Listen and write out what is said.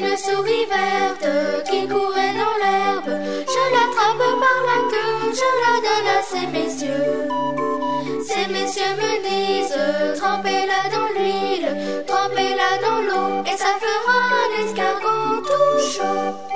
une souris verte qui courait dans l'herbe. Je l'attrape par la queue, je la donne à ces messieurs. Ces messieurs me disent, trempez-la dans l'huile, trempez-la dans l'eau, et ça fera un escargot tout chaud.